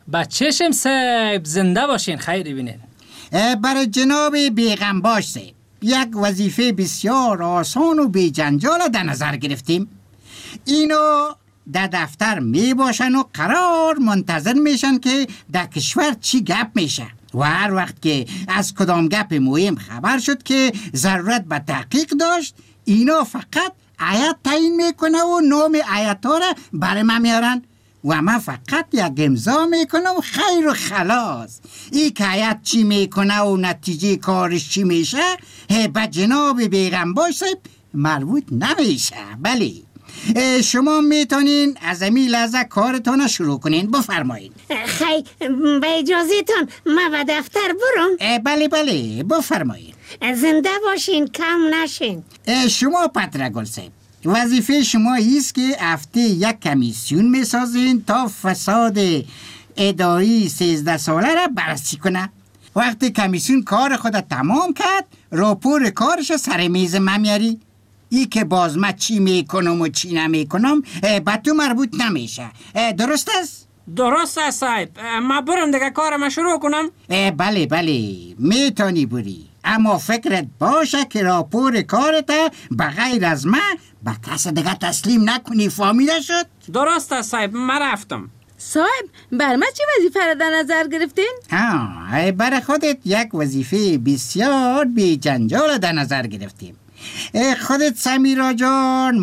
بچه‌شم صاحب، زنده باشین، خیری بینین. برای جناب بیغمباش صاحب یک وظیفه بسیار آسان و بی جنجال در نظر گرفتیم. اینو در دفتر می باشن و قرار منتظر میشن که در کشور چی گپ میشه و هر وقت که از کدام گپ مهم خبر شد که ضرورت به تحقیق داشت، اینا فقط آیت تعیین میکنه و نام آیت ها را برای من میارن و من فقط یک امضا میکنم و خیر و خلاص. این که آیت چی میکنه و نتیجه کارش چی میشه به جناب بیغمباش صاحب مربوط نمیشه. بله، شما میتونین از این لحظه کارتون شروع کنین. بفرمایید. خیلی به اجازهتون من به دفتر برم؟ بله بفرمایید. زنده باشین، کم نشین. شما پترگل صاحب، وظیفه شما ایست که هفته یک کمیسیون میسازین تا فساد اداری 13 ساله را بررسی کنه. وقتی کمیسیون کار خود تمام کرد، راپور کارش سر میز من میاری. ای که باز من چی میکنم و چی نمیکنم به تو مربوط نمیشه. درست است؟ درست است صاحب. من برم دیگه کارم شروع کنم؟ بله میتونی بری، اما فکرت باشه که راپور کارت بغیر از من به کس دیگه تسلیم نکنی. فهمیده شد؟ درست است صاحب، من رفتم. صاحب، بر من چی وظیفه را در نظر گرفتین؟ برای خودت یک وظیفه بسیار بی جنجال در نظر گرفتیم. خودت سمیرا جان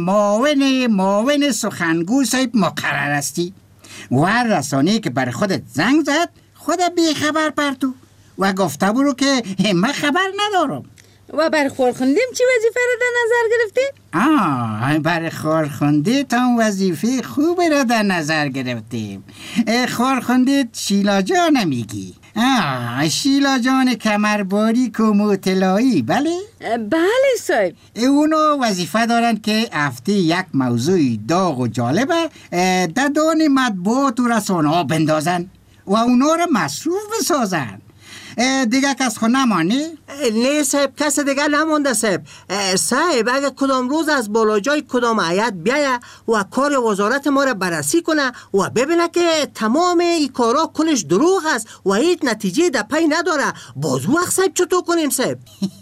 معاون سخنگو صاحب مقرر هستی و هر رسانه‌ای که برای خودت زنگ زد خودت بی خبر پرتو و گفته برو که من خبر ندارم. و برای خورخوندیم چی وظیفه را در نظر گرفتیم؟ برای خورخوندی تا وظیفه خوب را در نظر گرفتیم. خورخوندی شیلا جان میگی؟ شیلا جان کمرباریک و موطلایی. بله صاحب. اونو وظیفه دارن که هفته یک موضوع داغ و جالبه در دان مطبوعات و رسانه ها بندازن و اونا رو مصروف بسازن. دیگه کس خود نمانی؟ نه صاحب، کس دیگه نمانده صاحب. صاحب اگه کدام روز از بالا جای کدام هیئت بیایه و کار وزارت ما را بررسی کنه و ببینه که تمام این کارا کلش دروغ است و هیچ نتیجه در پی نداره، باز وقت صاحب چطور کنیم صاحب؟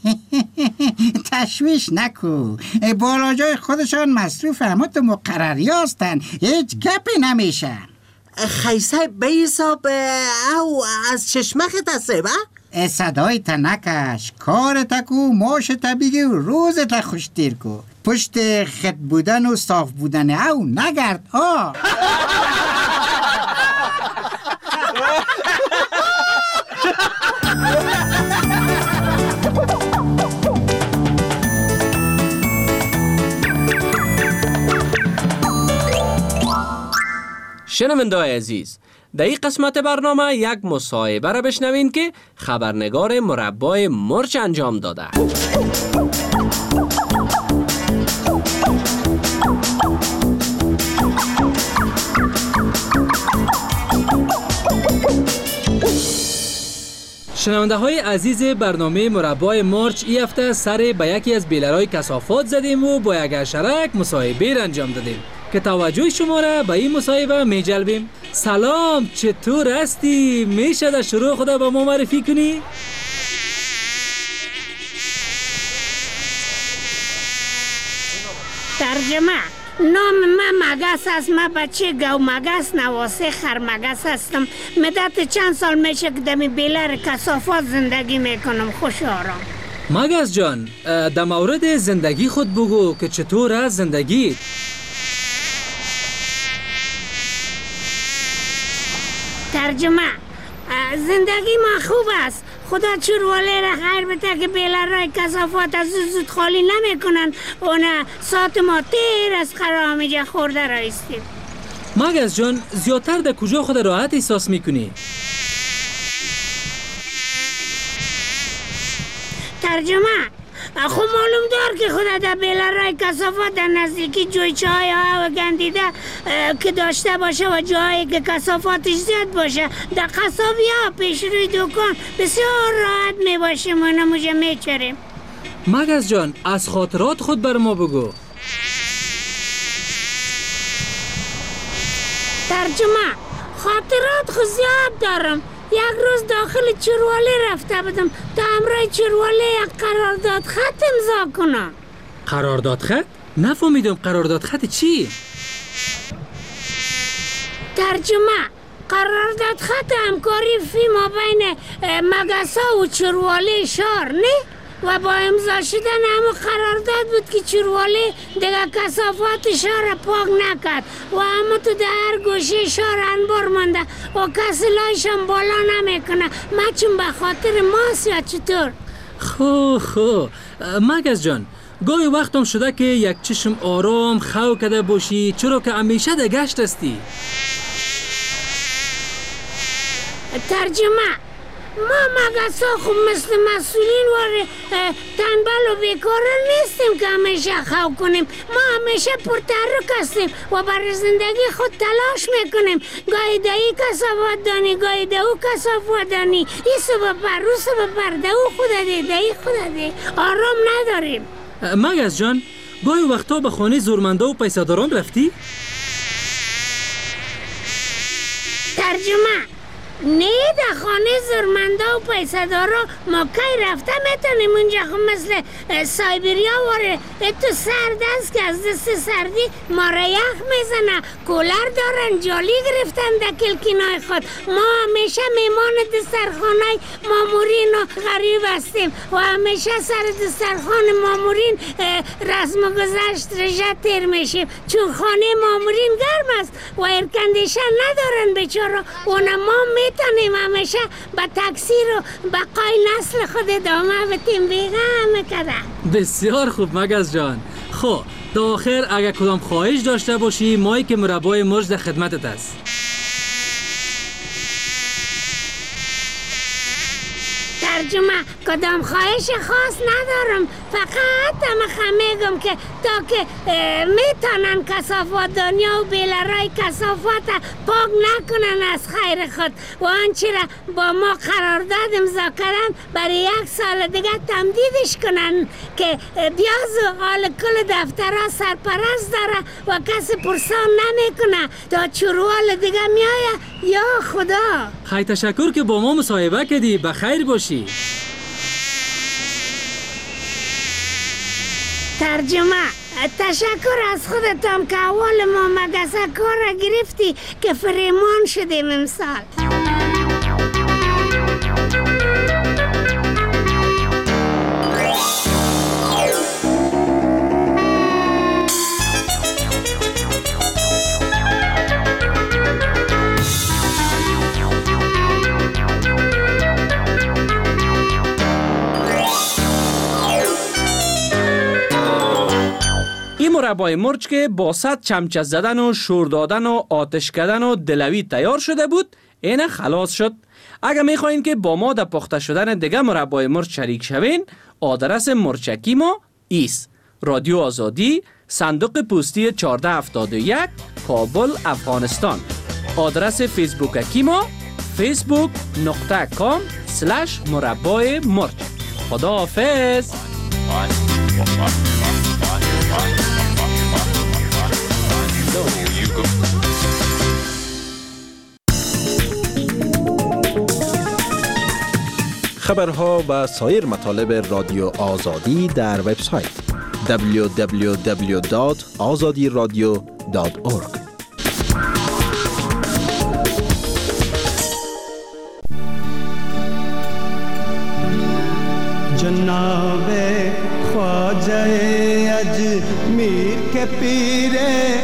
تشویش نکو، بالا جای خودشان مصروف همت مقرری هستن، هیچ گپی نمیشه. خیلی صاحب به حساب او از چشمخت صاحب؟ صدای تا نکش، کار تکو، ماش تا بگی و روز تا خوشتیر کو. پشت خط بودن و صاف بودن او نگرد. شنونده‌های عزیز، در این قسمت برنامه یک مصاحبه را بشنوین که خبرنگار مربای مرچ انجام داده. شنونده های عزیز برنامه مربای مرچ، این هفته سر به یکی از بیلرهای کثافات زدیم و با یک حشرک مصاحبه را انجام دادیم که توجه شما را به این مصاحبه می جلبیم. سلام، چطور هستی؟ میشه در شروع خدا با ما معرفی کنی؟ ترجمه: نام من مگس است. من بچه گو مگس نواسه خرمگس هستم. مدت چند سال میشه که دمی بیلر کثافات زندگی میکنم. خوش آرام. مگس جان، در مورد زندگی خود بگو که چطور است زندگی؟ ترجمه: زندگی ما خوب است. خدا چورواله را خیر بده که بیلر رای کثافات از زود خالی نمی کنن و نه ساعت ما تیر از خرامیجه خورده رایستیم. مگس جان، زیادتر در کجا خود راحت احساس میکنی؟ ترجمه: خب معلوم دار که خدا در بیلر رای کثافات در نزدیکی جای چای ها و گندیده که داشته باشه و جایی که کثافاتش زیاد باشه. در قصابی ها پیش روی دکان بسیار راحت می باشیم و نموجه می چریم. مگس جان، از خاطرات خود بر ما بگو. ترجمه: خاطرات خود زیاد ندارم. یک روز داخل چرواله رفته بودم تا همراه چرواله یک قرارداد خط امضا کنم. قرارداد خط؟ نفهمیدم قرارداد خط چی؟ ترجمه: قرارداد خط همکاری فیما بین مگسا و چرواله شهر نه؟ و با امضا شدن همه قرارداد بود که چرواله دیگه کثافات شهر پاک نکرد و همه تو در هر گوشه شهر انبار مانده و کسی لایشم بالا نمیکنه. چون به خاطر ماست یا چطور؟ خو مگس جان، گاهی وقتم شده که یک چشم آرام خو کده باشی، چرا که همیشه ده گشت استی. ترجمه: ما مگسا خوب مثل مسئولین و تنبل و بیکاره نیستیم که همیشه خو کنیم. ما همیشه پرتحرک هستیم و برای زندگی خود تلاش میکنیم. گاهی دهی کثافات دانی، گاهی دهو کثافات دانی. ای صبح پر رو صبح پر دهو خودده دهی خودده. آرام نداریم. مگس جان، گاهی وقتا به خانه زورمنده و پیسه‌داران رفتی؟ ترجمه: نه، در خانه زرمنده و پیسه دارا ما کی رفته میتونیم اونجا. خب مثل سایبریا واره تو سرد است که از دست سردی ما را یخ میزنه. کولر دارن، جالی گرفتن در کلکینای خود. ما همیشه میمان دسترخانه مامورین و غریب هستیم و همیشه سر دسترخان مامورین رسم و گذشت رژه تیر میشیم، چون خانه مامورین گرم است و ایرکندیشن ندارن بیچاره. اون ما میتونیم همیشه به تکثیر و بقای نسل خود ادامه بتیم بیغم کده. بسیار خوب مگس جان. خب تا آخر اگر کدام خواهش داشته باشی، مایی که مربای مرج در خدمتت است. ترجمه: کدام خواهش خاص ندارم، فقط میگم که تا که میتونن کثافات دنیا و بیلرای کثافات پاک نکنن از خیر خود و آنچه را با ما قرارداد امضا کردن برای 1 سال دیگه تمدیدش کنن که بیاز و حال کل دفترها سرپرست داره و کسی پرسان نمیکنه تا چروال دیگه میایه. یا خدا، خیلی تشکر که با ما مصاحبه کردی. بخیر باشی. ترجمه: تشکر از خودتم که اول ما مگسه کار را گرفتی که فریمان شدیم امسال. مربای مرچ که با 100 چمچه زدن و شور دادن و آتش کردن و دلوی تیار شده بود، اینه خلاص شد. اگر میخواین که با ما در پخته شدن دیگه مربای مرچ شریک شوین، آدرس مرچکی ما ایست: رادیو آزادی، صندوق پستی 1471، کابل، افغانستان. آدرس فیسبوکی ما facebook.com/مربای مرچ. خدا حافظ. خبرها و سایر مطالب رادیو آزادی در وبسایت www.azadiradio.org. جناب خواجه اجمیر کے پیر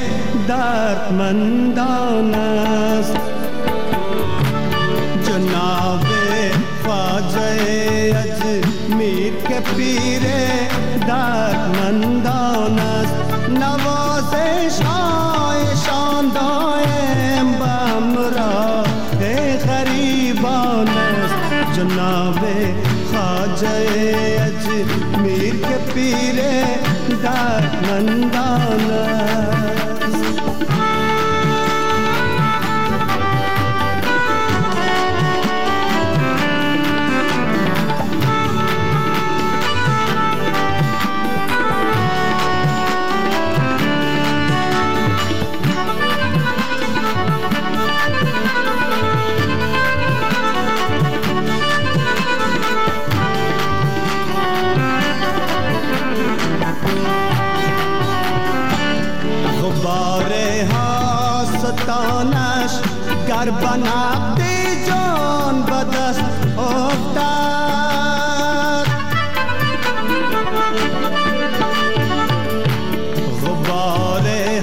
دردمندان است، جناب خواجه اجمیر کے پیر دردمندان است، نوازش شان دائم بامراه غریبان است، جناب خواجه اجمیر کے پیر دردمندان است. نقد جان به دست افتاد. غبار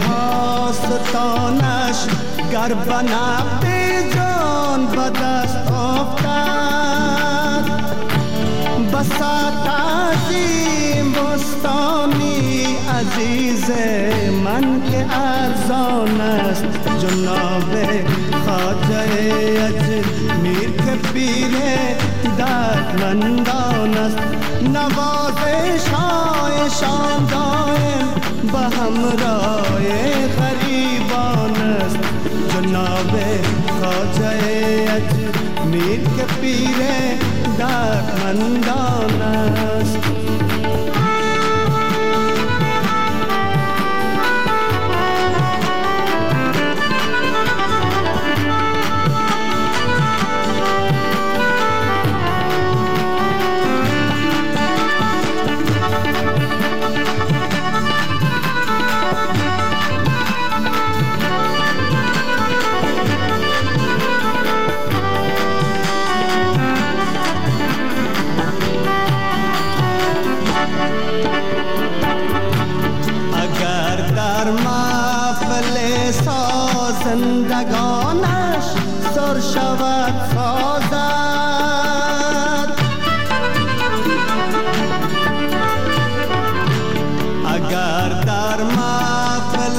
هاستانش گر به نقد جان به دست افتاد. بساط عظیم بستانی عزیز من که ارزان است، جناب خواجه اجمیر که پیر دردمندان است. نوازش هایشان دائم به همراه غریبان است، جناب خواجه اجمیر که پیر دردمندان است. زندگانش سر شود سازد، اگر در محفل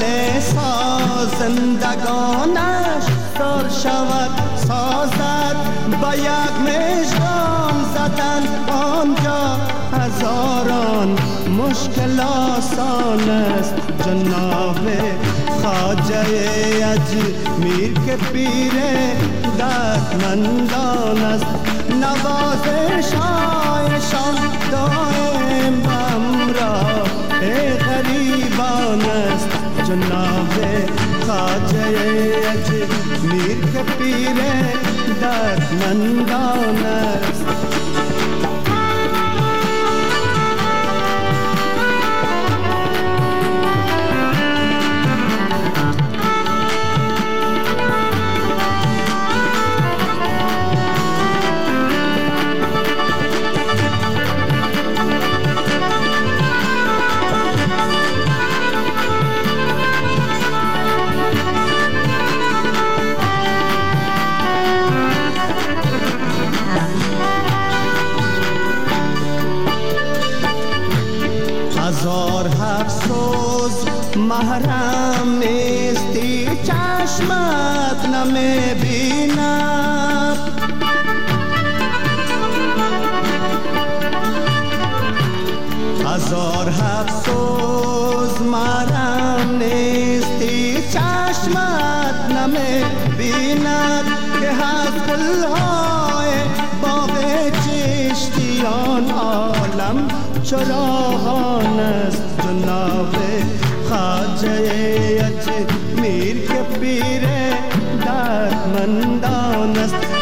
زندگانش سر شود سازد. با یک مژگان زدن آنجا هزاران مشکل آسان است، جناب خواجه اجمیر که پیر دردمندان است. نوازش هایشان دائم همراه غریبان است، جناب خواجه اجمیر که پیر دردمندان است. محرم نیستی چشمت نمیبیند، هزار افسوس محرم نیستی چشمت نمیبیند، که از گلهای باغ چشتیان عالم چراغان است، جناب خواجه اجمیر که پیر دردمندان است.